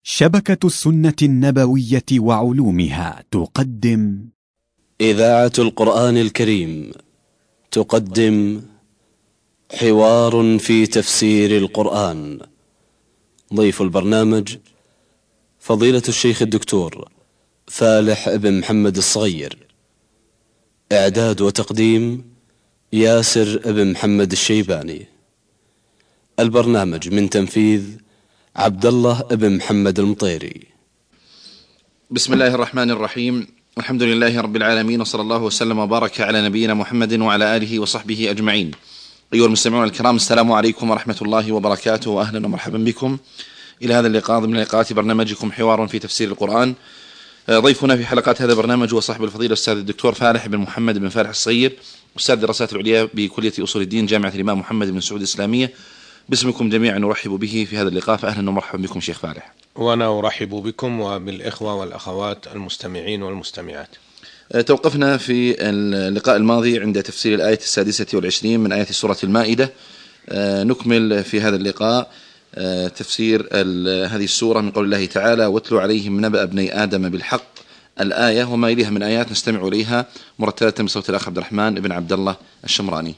شبكة السنة النبوية وعلومها تقدم إذاعة القرآن الكريم تقدم حوار في تفسير القرآن. ضيف البرنامج فضيلة الشيخ الدكتور فالح بن محمد الصغير. إعداد وتقديم ياسر بن محمد الشيباني. البرنامج من تنفيذ عبد الله بن محمد المطيري. بسم الله الرحمن الرحيم. الحمد لله رب العالمين، وصلى الله وسلم وبارك على نبينا محمد وعلى آله وصحبه أجمعين. أيها المستمعون الكرام، السلام عليكم ورحمة الله وبركاته، وأهلا ومرحبا بكم إلى هذا اللقاء من لقاءات برنامجكم حوار في تفسير القرآن. ضيفنا في حلقات هذا البرنامج هو صاحب الفضيلة الأستاذ الدكتور فالح بن محمد بن فالح الصغير، أستاذ الدراسات العليا بكلية أصول الدين جامعة الإمام محمد بن سعود الإسلامية. باسمكم جميعا نرحب به في هذا اللقاء، فأهلا ومرحبا بكم شيخ فالح. وأنا أرحب بكم وبالإخوة والأخوات المستمعين والمستمعات. توقفنا في اللقاء الماضي عند تفسير الآية 26 من آيات سورة المائدة. نكمل في هذا اللقاء تفسير هذه السورة من قول الله تعالى: واتلو عليهم نبأ ابني آدم بالحق، الآية وما إليها من آيات نستمع إليها مرتلة بصوت الأخ عبد الرحمن بن عبد الله الشمراني.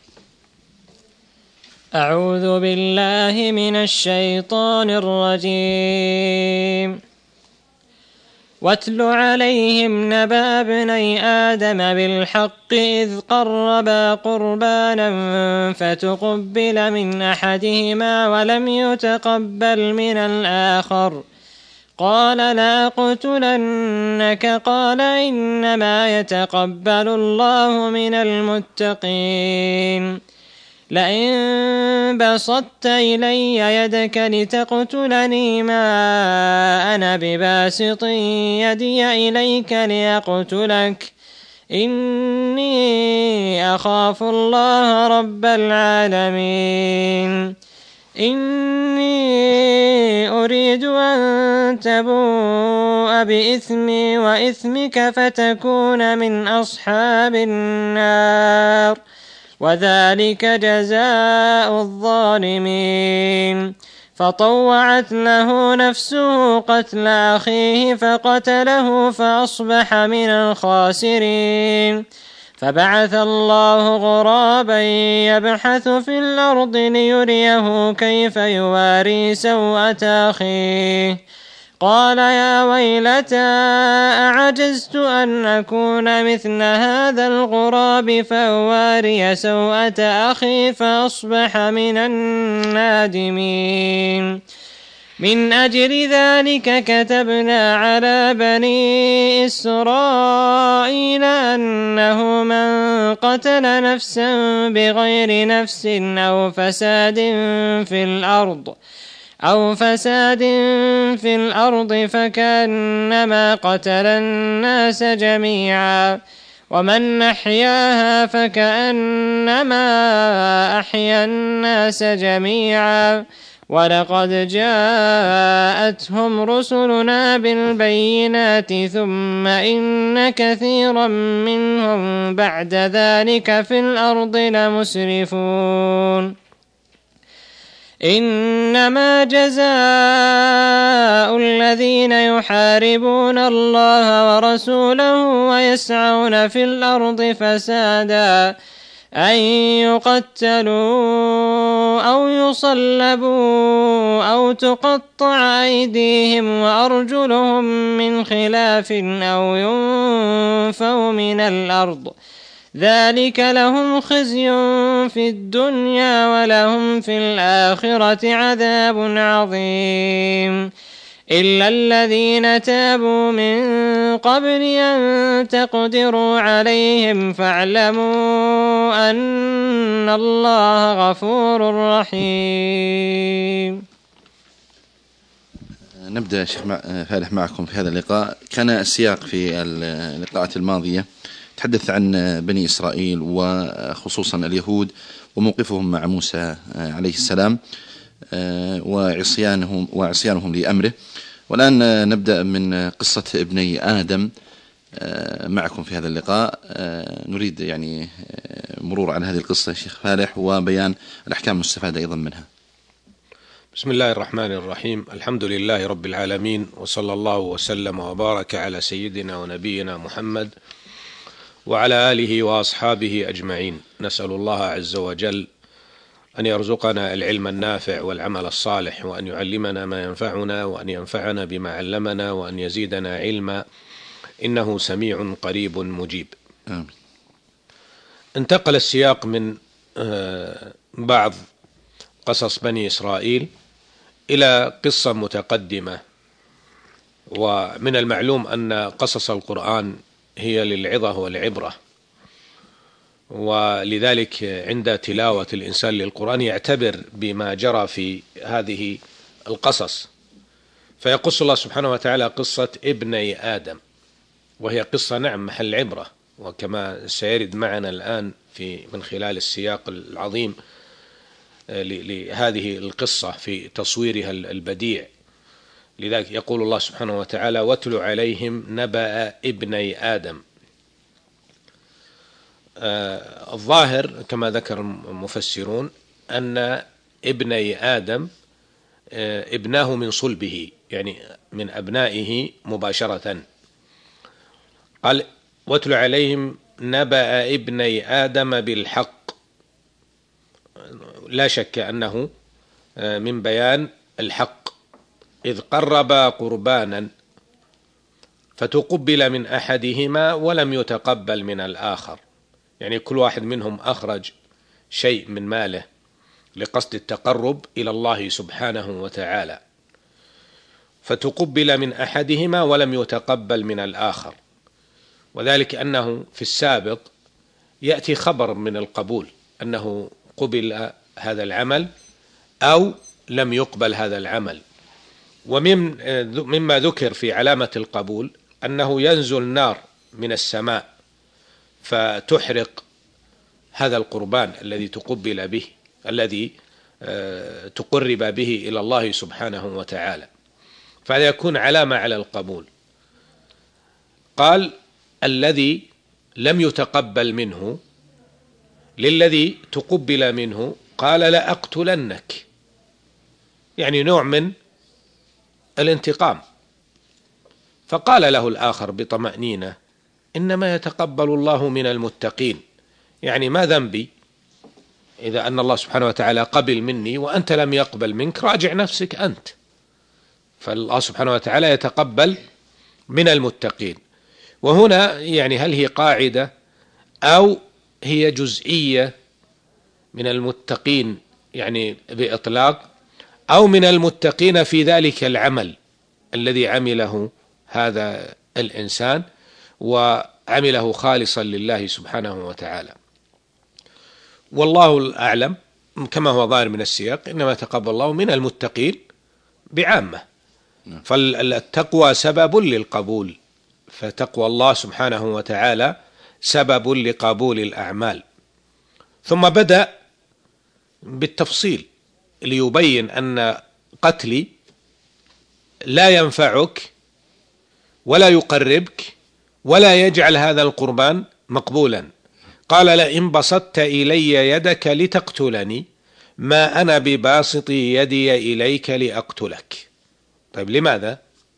أعوذ بالله من الشيطان الرجيم. واتل عليهم نبأ ابني آدم بالحق إذ قربا قربانا فتقبل من أحدهما ولم يتقبل من الآخر قال لأقتلنك قال إنما يتقبل الله من المتقين. لئن بسطت إلي يدك لتقتلني ما أنا بباسط يدي إليك لأقتلك إني أخاف الله رب العالمين. إني أريد أن تبوء بإثمي وإثمك فتكون من أصحاب النار، وذلك جزاء الظالمين. فطوعت له نفسه قتل أخيه فقتله فأصبح من الخاسرين. فبعث الله غرابا يبحث في الأرض ليريه كيف يواري سوءة أخيه قال يا ويلتى أعجزت أن أكون مثل هذا الغراب فأواري سوءة أخي فأصبح من النادمين. من أجل ذلك كتبنا على بني إسرائيل أنه من قتل نفسا بغير نفس أو فساد في الأرض فكأنما قتل الناس جميعا، ومن أحياها فكأنما أحيا الناس جميعا. ولقد جاءتهم رسلنا بالبينات ثم إن كثيرا منهم بعد ذلك في الأرض لمسرفون. إنما جزاء الذين يحاربون الله ورسوله ويسعون في الأرض فسادا أن يقتلوا أو يصلبوا أو تقطع أيديهم وأرجلهم من خلاف أو ينفوا من الأرض، ذلك لهم خزي في الدنيا ولهم في الآخرة عذاب عظيم. إلا الذين تابوا من قبل أن تقدروا عليهم فاعلموا أن الله غفور رحيم. نبدأ شيخ فالح معكم في هذا اللقاء. كان السياق في اللقاءات الماضية تحدث عن بني إسرائيل وخصوصا اليهود وموقفهم مع موسى عليه السلام وعصيانهم لأمره. والآن نبدأ من قصة ابني آدم معكم في هذا اللقاء. نريد يعني مرور على هذه القصة شيخ فالح وبيان الأحكام المستفادة أيضا منها. بسم الله الرحمن الرحيم. الحمد لله رب العالمين، وصلى الله وسلم وبارك على سيدنا ونبينا محمد وعلى آله وأصحابه أجمعين. نسأل الله عز وجل أن يرزقنا العلم النافع والعمل الصالح، وأن يعلمنا ما ينفعنا، وأن ينفعنا بما علمنا، وأن يزيدنا علما، إنه سميع قريب مجيب. آمين. انتقل السياق من بعض قصص بني إسرائيل إلى قصة متقدمة، ومن المعلوم أن قصص القرآن هي للعظة والعبرة، ولذلك عند تلاوة الإنسان للقرآن يعتبر بما جرى في هذه القصص. فيقص الله سبحانه وتعالى قصة ابني آدم، وهي قصة نعم محل عبرة، وكما سيرد معنا الآن من خلال السياق العظيم لهذه القصة في تصويرها البديع. لذلك يقول الله سبحانه وتعالى: واتل عليهم نبأ ابني آدم. الظاهر كما ذكر المفسرون أن ابني آدم ابناه من صلبه، يعني من أبنائه مباشرة. قال: واتل عليهم نبأ ابني آدم بالحق. لا شك أنه من بيان الحق، إذ قربا قربانا فتقبل من أحدهما ولم يتقبل من الآخر. يعني كل واحد منهم أخرج شيء من ماله لقصد التقرب إلى الله سبحانه وتعالى، فتقبل من أحدهما ولم يتقبل من الآخر. وذلك أنه في السابق يأتي خبر من القبول أنه قبل هذا العمل أو لم يقبل هذا العمل. ومما ذكر في علامة القبول أنه ينزل نار من السماء فتحرق هذا القربان الذي تقبل به، الذي تقرب به إلى الله سبحانه وتعالى، فهذا يكون علامة على القبول. قال: الذي لم يتقبل منه للذي تقبل منه قال: لأقتلنك، يعني نوع من الانتقام. فقال له الآخر بطمأنينة: إنما يتقبل الله من المتقين، يعني ما ذنبي إذا أن الله سبحانه وتعالى قبل مني وأنت لم يقبل منك؟ راجع نفسك أنت. فالله سبحانه وتعالى يتقبل من المتقين. وهنا يعني هل هي قاعدة أو هي جزئية من المتقين يعني بإطلاق، أو من المتقين في ذلك العمل الذي عمله هذا الإنسان وعمله خالصا لله سبحانه وتعالى؟ والله الأعلم، كما هو ظاهر من السياق، إنما يتقبل الله من المتقين بعامة. فالتقوى سبب للقبول، فتقوى الله سبحانه وتعالى سبب لقبول الأعمال. ثم بدأ بالتفصيل ليبين أن قتلي لا ينفعك ولا يقربك ولا يجعل هذا القربان مقبولا. قال: لئن بسطت إلي يدك لتقتلني ما أنا بباسط يدي إليك لأقتلك. طيب لماذا؟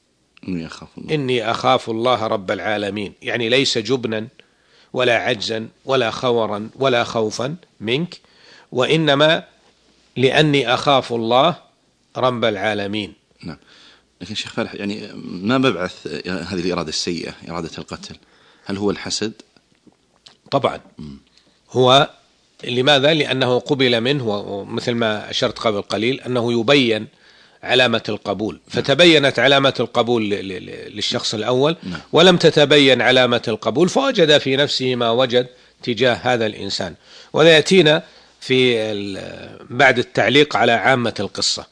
إني أخاف الله رب العالمين، يعني ليس جبنا ولا عجزا ولا خورا ولا خوفا منك، وإنما لأني أخاف الله رب العالمين. نعم. لكن شيخ فالح، يعني ما مبعث هذه الإرادة السيئة، إرادة القتل؟ هل هو الحسد؟ طبعا هو. لماذا؟ لأنه قبل منه، ومثل ما أشرت قبل قليل أنه يبين علامة القبول، فتبينت علامة القبول للشخص الأول ولم تتبين علامة القبول، فوجد في نفسه ما وجد تجاه هذا الإنسان. وذا يأتينا في بعد التعليق على عامة القصة.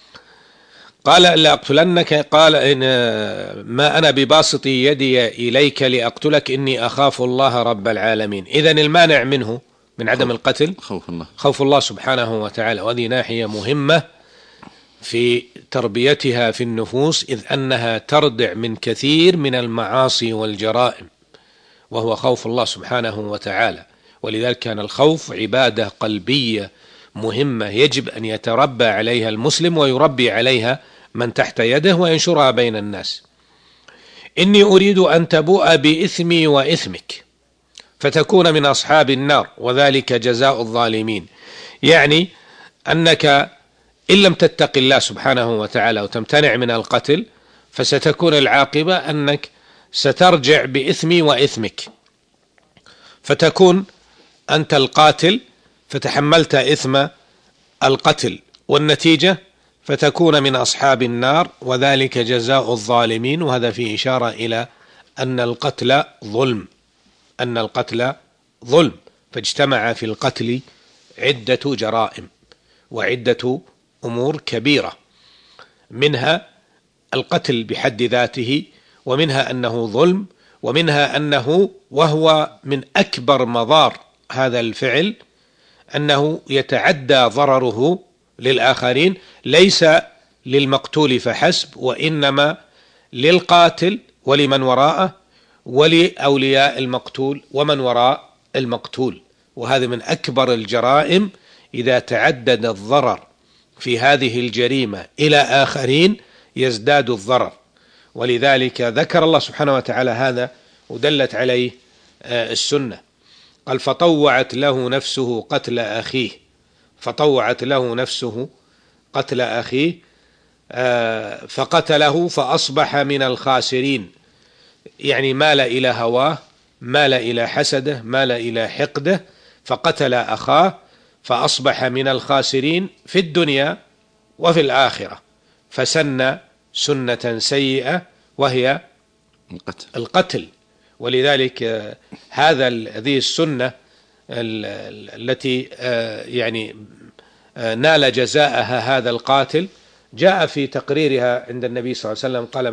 قال: لأقتلنك، قال: إن ما أنا بباسط يدي إليك لأقتلك إني أخاف الله رب العالمين. إذن المانع منه من عدم القتل خوف الله سبحانه وتعالى، وهذه ناحية مهمة في تربيتها في النفوس، إذ أنها تردع من كثير من المعاصي والجرائم، وهو خوف الله سبحانه وتعالى. ولذلك كان الخوف عبادة قلبية مهمة يجب أن يتربى عليها المسلم ويربي عليها من تحت يده وينشرها بين الناس. إني أريد أن تبوء بإثمي وإثمك فتكون من أصحاب النار وذلك جزاء الظالمين. يعني أنك إن لم تتق الله سبحانه وتعالى وتمتنع من القتل فستكون العاقبة أنك سترجع بإثمي وإثمك، فتكون أنت القاتل فتحملت إثم القتل، والنتيجة فتكون من أصحاب النار وذلك جزاء الظالمين. وهذا فيه إشارة إلى أن القتل ظلم، فاجتمع في القتل عدة جرائم وعدة أمور كبيرة، منها القتل بحد ذاته، ومنها أنه ظلم، ومنها أنه وهو من أكبر مضار هذا الفعل أنه يتعدى ضرره للآخرين، ليس للمقتول فحسب وإنما للقاتل ولمن وراءه ولأولياء المقتول ومن وراء المقتول. وهذا من أكبر الجرائم إذا تعدد الضرر في هذه الجريمة إلى آخرين يزداد الضرر، ولذلك ذكر الله سبحانه وتعالى هذا ودلت عليه السنة. قال فطوعت له نفسه قتل أخيه فقتله فأصبح من الخاسرين، يعني مال إلى هواه، مال إلى حسده، مال إلى حقده، فقتل أخاه فأصبح من الخاسرين في الدنيا وفي الآخرة، فسن سنة سيئة وهي القتل. ولذلك هذه السنة التي يعني نال جزاءها هذا القاتل جاء في تقريرها عند النبي صلى الله عليه وسلم قال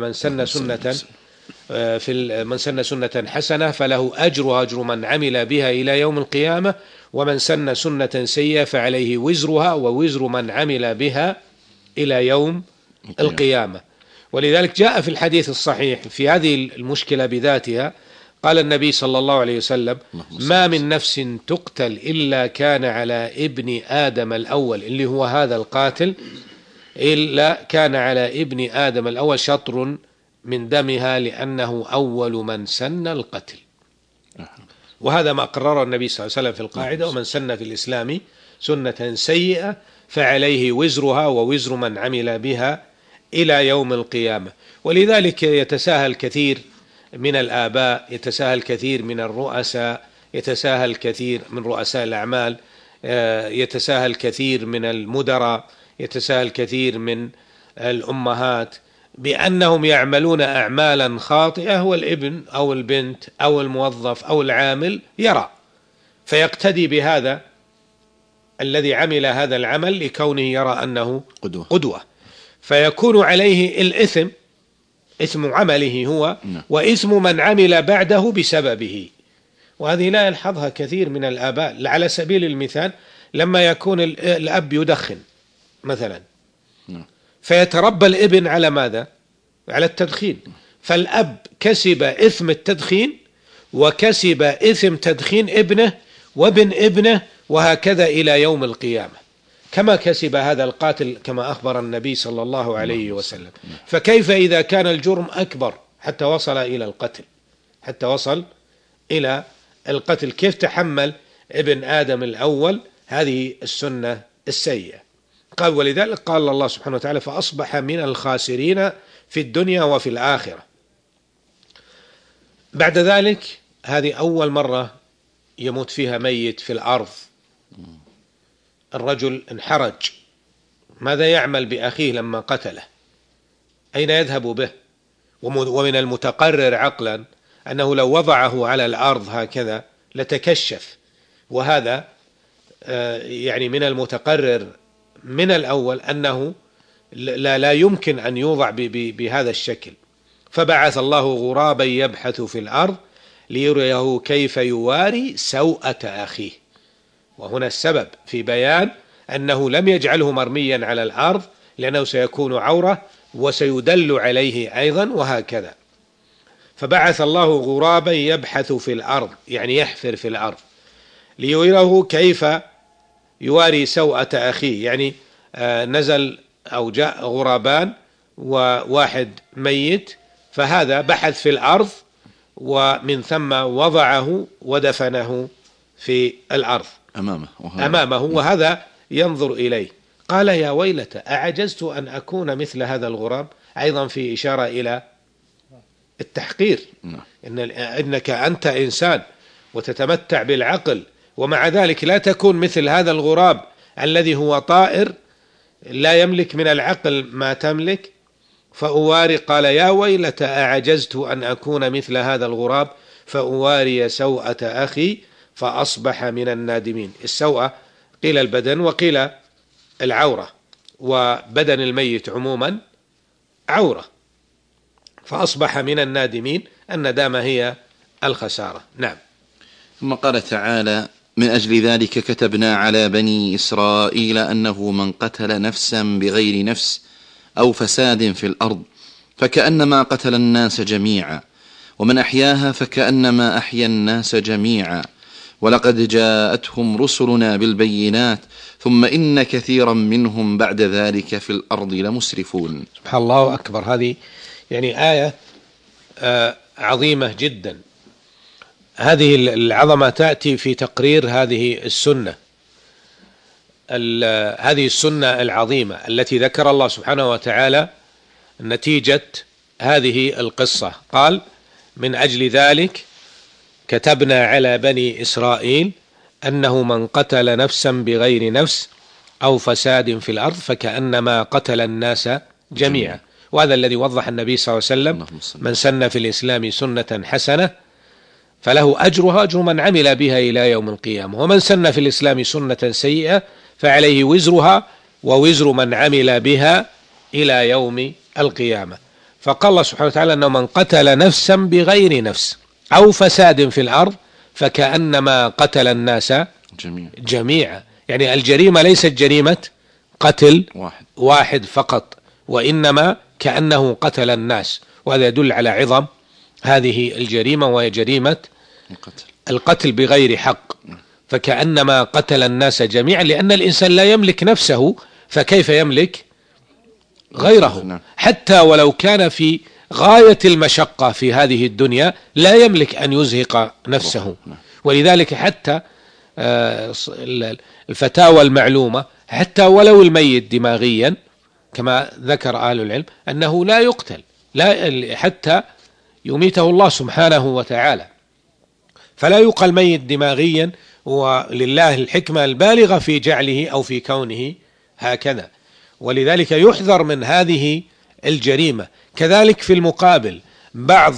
من سن سنة حسنة فله أجر من عمل بها إلى يوم القيامة، ومن سن سنة سيئة فعليه وزرها ووزر من عمل بها إلى يوم القيامة. ولذلك جاء في الحديث الصحيح في هذه المشكلة بذاتها قال النبي صلى الله عليه وسلم ما من نفس تقتل إلا كان على ابن آدم الأول، اللي هو هذا القاتل، إلا كان على ابن آدم الأول شطر من دمها لأنه أول من سن القتل. وهذا ما قرره النبي صلى الله عليه وسلم في القاعدة: ومن سن في الإسلام سنة سيئة فعليه وزرها ووزر من عمل بها إلى يوم القيامة. ولذلك يتساهل كثير من الآباء، يتساهل كثير من الرؤساء، يتساهل كثير من رؤساء الأعمال، يتساهل كثير من المدراء، يتساهل كثير من الأمهات بأنهم يعملون أعمالا خاطئة، والابن أو البنت أو الموظف أو العامل يرى فيقتدي بهذا الذي عمل هذا العمل لكونه يرى أنه قدوة، فيكون عليه الإثم، إثم عمله هو وإثم من عمل بعده بسببه. وهذه لا يلحظها كثير من الآباء. على سبيل المثال لما يكون الأب يدخن مثلا فيتربى الابن على ماذا؟ على التدخين، فالأب كسب إثم التدخين وكسب إثم تدخين ابنه وابن ابنه، وهكذا إلى يوم القيامة، كما كسب هذا القاتل كما أخبر النبي صلى الله عليه وسلم. فكيف إذا كان الجرم أكبر حتى وصل إلى القتل، كيف تحمل ابن آدم الأول هذه السنة السيئة؟ قال ولذلك قال الله سبحانه وتعالى فأصبح من الخاسرين في الدنيا وفي الآخرة. بعد ذلك هذه أول مرة يموت فيها ميت في الأرض. الرجل انحرج، ماذا يعمل بأخيه لما قتله؟ أين يذهب به؟ ومن المتقرر عقلا أنه لو وضعه على الأرض هكذا لتكشف، وهذا يعني من المتقرر من الأول أنه لا يمكن أن يوضع بهذا الشكل. فبعث الله غرابا يبحث في الأرض ليريه كيف يواري سوءة أخيه. وهنا السبب في بيان أنه لم يجعله مرميا على الأرض لأنه سيكون عورة وسيدل عليه أيضا، وهكذا. فبعث الله غرابا يبحث في الأرض، يعني يحفر في الأرض، ليريه كيف يواري سوءة أخيه، يعني نزل أو جاء غرابان وواحد ميت، فهذا بحث في الأرض ومن ثم وضعه ودفنه في الأرض أمامه وهذا ينظر إليه. قال يا ويلتى أعجزت أن أكون مثل هذا الغراب، أيضا في إشارة إلى التحقير. إنك أنت إنسان وتتمتع بالعقل، ومع ذلك لا تكون مثل هذا الغراب الذي هو طائر لا يملك من العقل ما تملك. فأواري، قال يا ويلتى أعجزت أن أكون مثل هذا الغراب فأواري سوءة أخي فأصبح من النادمين. السوءة قيل البدن وقيل العورة، وبدن الميت عموما عورة، فأصبح من النادمين. الندامة هي الخسارة. نعم. ثم قال تعالى: من أجل ذلك كتبنا على بني إسرائيل أنه من قتل نفسا بغير نفس أو فساد في الأرض فكأنما قتل الناس جميعا، ومن أحياها فكأنما أحيا الناس جميعا، ولقد جاءتهم رسلنا بالبينات ثم إن كثيرا منهم بعد ذلك في الأرض لمسرفون. سبحان الله أكبر. هذه يعني آية عظيمة جدا. هذه العظمة تأتي في تقرير هذه السنة، هذه السنة العظيمة التي ذكر الله سبحانه وتعالى نتيجة هذه القصة. قال: من أجل ذلك كتبنا على بني إسرائيل أنه من قتل نفسا بغير نفس أو فساد في الأرض فكأنما قتل الناس جميعا. وهذا الذي وضح النبي صلى الله عليه وسلم: من سن في الإسلام سنة حسنة فله أجرها أجر من عمل بها إلى يوم القيامة، ومن سن في الإسلام سنة سيئة فعليه وزرها ووزر من عمل بها إلى يوم القيامة. فقال الله سبحانه وتعالى أنه من قتل نفسا بغير نفس أو فساد في الأرض فكأنما قتل الناس جميعا. يعني الجريمة ليست جريمة قتل واحد فقط، وإنما كأنه قتل الناس. وهذا يدل على عظم هذه الجريمة، وهي جريمة القتل بغير حق. فكأنما قتل الناس جميعا، لأن الإنسان لا يملك نفسه، فكيف يملك غيره؟ حتى ولو كان في غاية المشقة في هذه الدنيا لا يملك أن يزهق نفسه. ولذلك حتى الفتاوى المعلومة، حتى ولو الميت دماغيا كما ذكر أهل العلم أنه لا يقتل، لا حتى يميته الله سبحانه وتعالى، فلا يقل ميت دماغيا، ولله الحكمة البالغة في جعله أو في كونه هكذا. ولذلك يحذر من هذه الجريمة. كذلك في المقابل بعض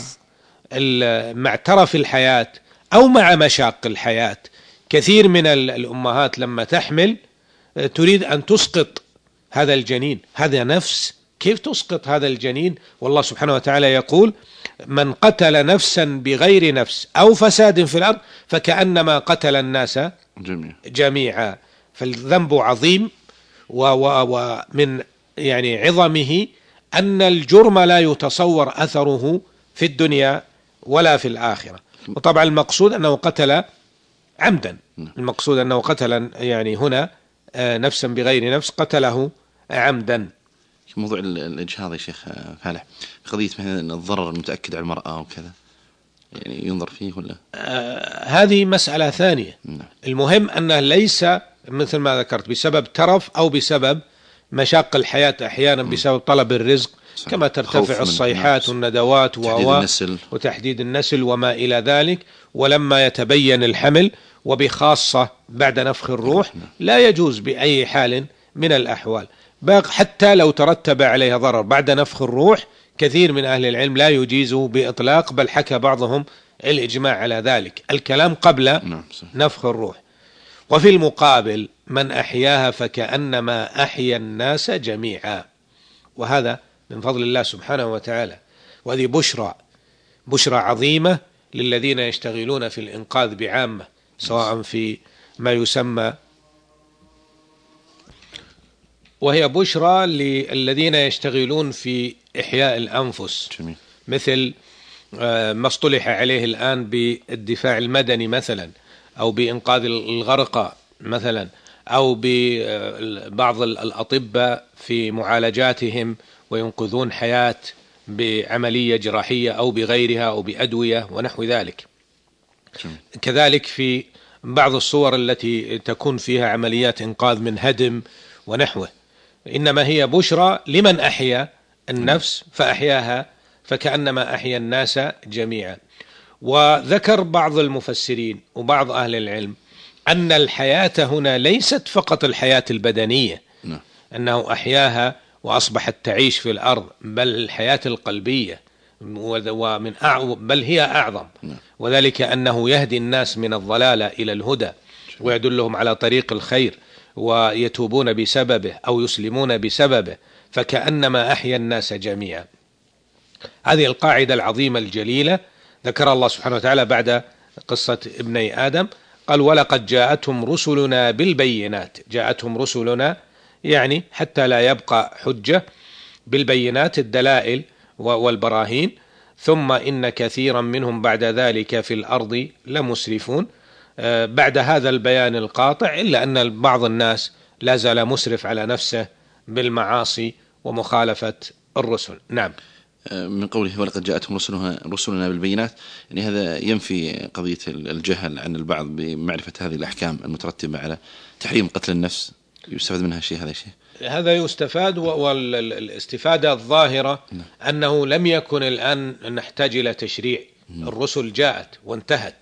مع ترف الحياة أو مع مشاق الحياة، كثير من الأمهات لما تحمل تريد أن تسقط هذا الجنين، هذا نفس، كيف تسقط هذا الجنين؟ والله سبحانه وتعالى يقول: من قتل نفسا بغير نفس أو فساد في الأرض فكأنما قتل الناس جميعا. فالذنب عظيم، ومن يعني عظمه أن الجرم لا يتصور أثره في الدنيا ولا في الآخرة. وطبعا المقصود أنه قتل عمدا، المقصود أنه قتل يعني هنا نفسا بغير نفس، قتله عمدا. موضوع الإجهاض يا شيخ فالح، قضية مثلا الضرر المتأكد على المرأة وكذا، يعني ينظر فيه ولا؟ هذه مسألة ثانية. المهم أنه ليس مثل ما ذكرت بسبب ترف أو بسبب مشاق الحياة، أحيانا بسبب طلب الرزق كما ترتفع الصيحات والندوات وتحديد النسل وما إلى ذلك. ولما يتبين الحمل، وبخاصة بعد نفخ الروح، لا يجوز بأي حال من الأحوال، حتى لو ترتب عليها ضرر بعد نفخ الروح. كثير من أهل العلم لا يجيزه بإطلاق، بل حكى بعضهم الإجماع على ذلك، الكلام قبل نفخ الروح. وفي المقابل من أحياها فكأنما أحيا الناس جميعا، وهذا من فضل الله سبحانه وتعالى. وهذه بشرى عظيمة للذين يشتغلون في الإنقاذ بعامة، سواء في ما يسمى، وهي بشرى للذين يشتغلون في إحياء الأنفس، مثل ما اصطلح عليه الآن بالدفاع المدني مثلا، أو بإنقاذ الغرقى مثلا، أو ببعض الأطباء في معالجاتهم وينقذون حياة بعملية جراحية أو بغيرها أو بأدوية ونحو ذلك. كذلك في بعض الصور التي تكون فيها عمليات إنقاذ من هدم ونحوه، إنما هي بشرى لمن أحيا النفس فأحياها فكأنما أحيا الناس جميعا. وذكر بعض المفسرين وبعض أهل العلم أن الحياة هنا ليست فقط الحياة البدنية أنه أحياها وأصبحت تعيش في الأرض، بل الحياة القلبية بل هي أعظم، وذلك أنه يهدي الناس من الضلالة إلى الهدى ويدلهم على طريق الخير ويتوبون بسببه أو يسلمون بسببه فكأنما أحيا الناس جميعا. هذه القاعدة العظيمة الجليلة ذكر الله سبحانه وتعالى بعد قصة ابني آدم، قال ولقد جاءتهم رسلنا بالبينات. جاءتهم رسلنا يعني حتى لا يبقى حجة، بالبينات الدلائل والبراهين، ثم إن كثيرا منهم بعد ذلك في الأرض لمسرفون. بعد هذا البيان القاطع إلا أن بعض الناس لا زال مسرف على نفسه بالمعاصي ومخالفة الرسل. نعم. من قوله ولقد جاءتهم رسلنا بالبينات، يعني هذا ينفي قضية الجهل عن البعض بمعرفة هذه الأحكام المترتبة على تحريم قتل النفس. يستفاد منها شيء هذا يستفاد، والاستفادة الظاهرة أنه لم يكن الآن نحتاج إلى تشريع. الرسل جاءت وانتهت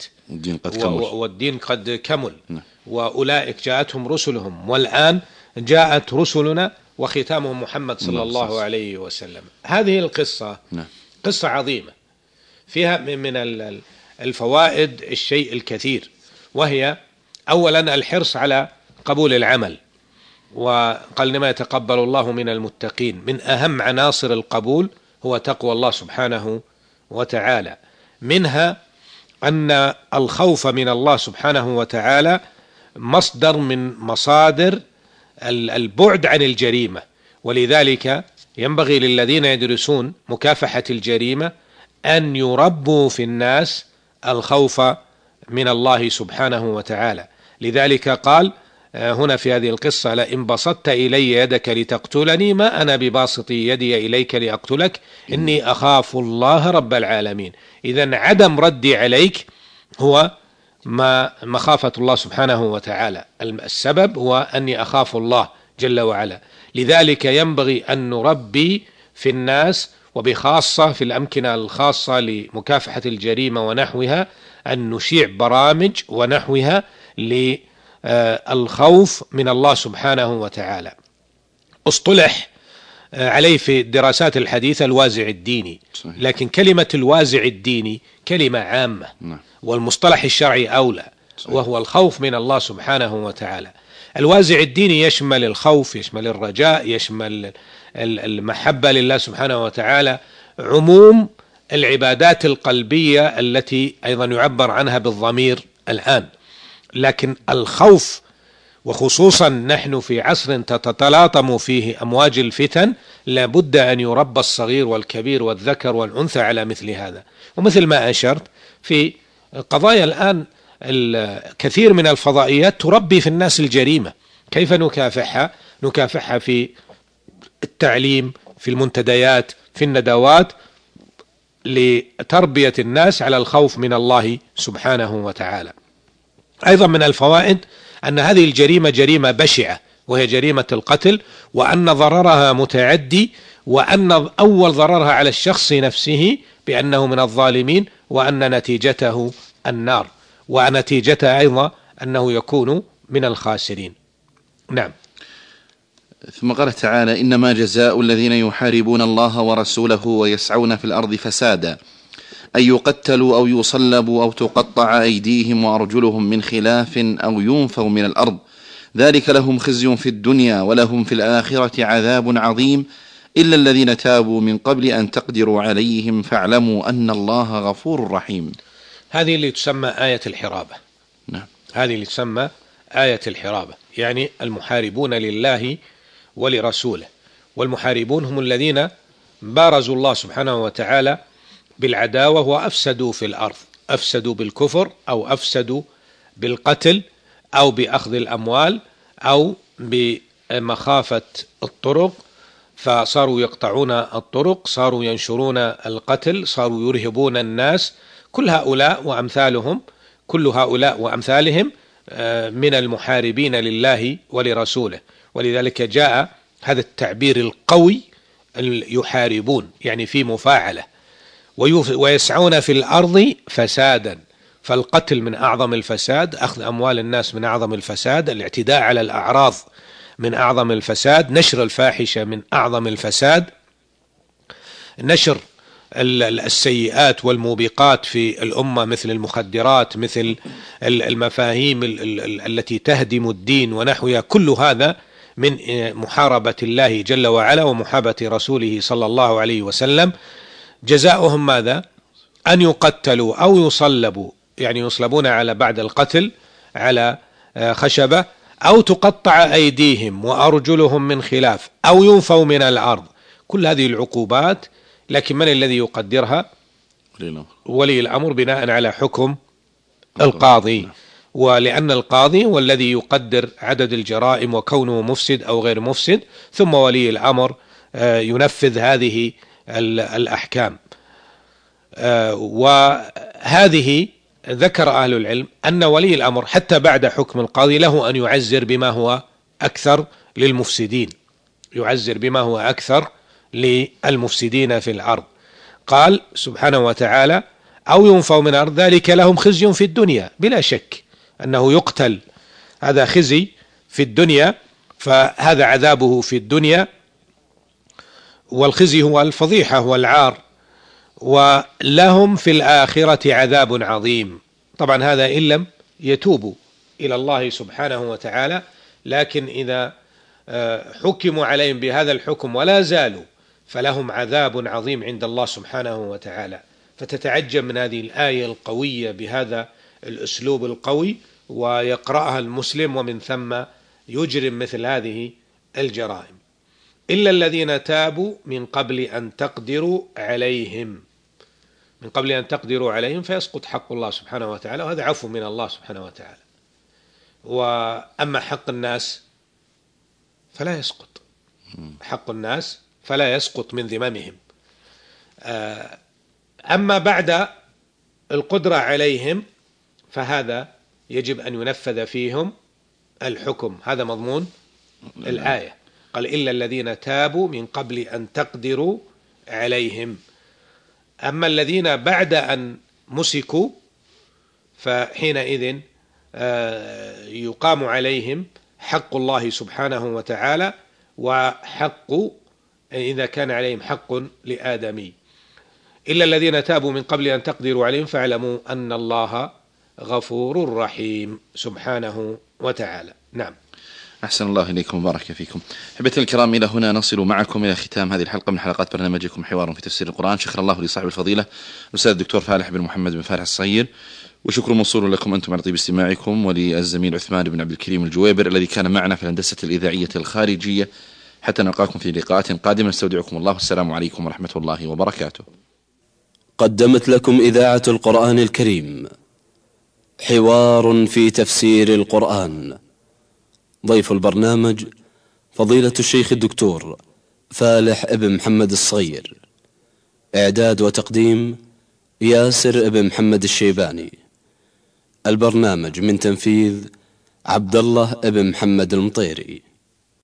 والدين قد كمل وأولئك جاءتهم رسلهم، والآن جاءت رسلنا وختامهم محمد صلى الله عليه وسلم. هذه القصة قصة عظيمة فيها من الفوائد الشيء الكثير، وهي أولا الحرص على قبول العمل، وقال إنما يتقبل الله من المتقين. من أهم عناصر القبول هو تقوى الله سبحانه وتعالى، منها أن الخوف من الله سبحانه وتعالى مصدر من مصادر البعد عن الجريمة، ولذلك ينبغي للذين يدرسون مكافحة الجريمة أن يربوا في الناس الخوف من الله سبحانه وتعالى. لذلك قال هنا في هذه القصة لئن بسطت إلي يدك لتقتلني ما أنا بباسط يدي إليك لأقتلك إني أخاف الله رب العالمين. إذن عدم ردي عليك هو مخافة الله سبحانه وتعالى، السبب هو أني أخاف الله جل وعلا. لذلك ينبغي أن نربي في الناس، وبخاصة في الأمكنة الخاصة لمكافحة الجريمة ونحوها، أن نشيع برامج ونحوها للخوف من الله سبحانه وتعالى. اصطلح عليه في الدراسات الحديثة الوازع الديني، لكن كلمة الوازع الديني كلمة عامة، والمصطلح الشرعي أولى، وهو الخوف من الله سبحانه وتعالى. الوازع الديني يشمل الخوف، يشمل الرجاء، يشمل المحبة لله سبحانه وتعالى، عموم العبادات القلبية التي أيضا يعبر عنها بالضمير الآن. لكن الخوف، وخصوصا نحن في عصر تتلاطم فيه أمواج الفتن، لابد أن يربى الصغير والكبير والذكر والأنثى على مثل هذا. ومثل ما أشرت في قضايا الآن، الكثير من الفضائيات تربي في الناس الجريمة. كيف نكافحها؟ نكافحها في التعليم، في المنتديات، في الندوات، لتربية الناس على الخوف من الله سبحانه وتعالى. أيضا من الفوائد أن هذه الجريمة جريمة بشعة، وهي جريمة القتل، وأن ضررها متعدي، وأن أول ضررها على الشخص نفسه بأنه من الظالمين، وأن نتيجته النار، ونتيجته أيضا أنه يكون من الخاسرين. نعم. ثم قال تعالى إنما جزاء الذين يحاربون الله ورسوله ويسعون في الأرض فسادا أن يقتلوا أو يصلبوا أو تقطع أيديهم وأرجلهم من خلاف أو ينفوا من الأرض ذلك لهم خزي في الدنيا ولهم في الآخرة عذاب عظيم إلا الذين تابوا من قبل أن تقدروا عليهم فاعلموا أن الله غفور رحيم. هذه اللي تسمى آية الحرابة. نعم. هذه اللي تسمى آية الحرابة، يعني المحاربون لله ولرسوله. والمحاربون هم الذين بارزوا الله سبحانه وتعالى بالعداوة وأفسدوا في الأرض، أفسدوا بالكفر أو أفسدوا بالقتل أو بأخذ الأموال أو بمخافة الطرق فصاروا يقطعون الطرق، صاروا ينشرون القتل، صاروا يرهبون الناس. كل هؤلاء وأمثالهم من المحاربين لله ولرسوله. ولذلك جاء هذا التعبير القوي، يحاربون يعني في مفاعلة، ويسعون في الأرض فسادا. فالقتل من أعظم الفساد، أخذ أموال الناس من أعظم الفساد، الاعتداء على الأعراض من أعظم الفساد، نشر الفاحشة من أعظم الفساد، نشر السيئات والموبقات في الأمة مثل المخدرات، مثل المفاهيم التي تهدم الدين ونحوها. كل هذا من محاربة الله جل وعلا ومحاربة رسوله صلى الله عليه وسلم. جزاؤهم ماذا؟ أن يقتلوا أو يصلبوا، يعني يصلبون على بعد القتل على خشبة، أو تقطع أيديهم وأرجلهم من خلاف، أو ينفوا من الأرض. كل هذه العقوبات، لكن من الذي يقدرها؟ ولي الأمر بناء على حكم القاضي. ولأن القاضي هو الذي يقدر عدد الجرائم وكونه مفسد أو غير مفسد، ثم ولي الأمر ينفذ هذه الأحكام. وهذه ذكر أهل العلم أن ولي الأمر حتى بعد حكم القاضي له أن يعزر بما هو أكثر للمفسدين، يعزر بما هو أكثر للمفسدين في الأرض. قال سبحانه وتعالى: أو ينفوا من الأرض ذلك لهم خزي في الدنيا. بلا شك أنه يقتل، هذا خزي في الدنيا، فهذا عذابه في الدنيا، والخزي هو الفضيحة والعار. ولهم في الآخرة عذاب عظيم. طبعا هذا إن لم يتوبوا إلى الله سبحانه وتعالى، لكن إذا حكموا عليهم بهذا الحكم ولا زالوا فلهم عذاب عظيم عند الله سبحانه وتعالى. فتتعجب من هذه الآية القوية بهذا الأسلوب القوي، ويقرأها المسلم ومن ثم يجرم مثل هذه الجرائم. إلا الذين تابوا من قبل أن تقدروا عليهم، من قبل أن تقدروا عليهم فيسقط حق الله سبحانه وتعالى، وهذا عفو من الله سبحانه وتعالى. وأما حق الناس فلا يسقط، حق الناس فلا يسقط من ذممهم. أما بعد القدرة عليهم فهذا يجب أن ينفذ فيهم الحكم. هذا مضمون الآية. قال: إلا الذين تابوا من قبل أن تقدروا عليهم. أما الذين بعد أن مسكوا فحينئذ يقام عليهم حق الله سبحانه وتعالى، وحق إذا كان عليهم حق لآدمي. إلا الذين تابوا من قبل أن تقدروا عليهم فاعلموا أن الله غفور رحيم سبحانه وتعالى. نعم. أحسن الله إليكم وبارك فيكم. أحبتي الكرام، إلى هنا نصل معكم إلى ختام هذه الحلقة من حلقات برنامجكم حوار في تفسير القرآن. شكر الله لصاحب الفضيلة الأستاذ الدكتور فالح بن محمد بن فالح الصغير، وشكر موصول لكم أنتم على طيب استماعكم، وللزميل عثمان بن عبد الكريم الجويبر الذي كان معنا في الهندسة الإذاعية الخارجية. حتى نلقاكم في لقاءات قادمة، نستودعكم الله، والسلام عليكم ورحمة الله وبركاته. قدمت لكم إذاعة القرآن الكريم حوار في تفسير القرآن. ضيف البرنامج فضيلة الشيخ الدكتور فالح بن محمد الصغير. إعداد وتقديم ياسر بن محمد الشيباني. البرنامج من تنفيذ عبد الله بن محمد المطيري.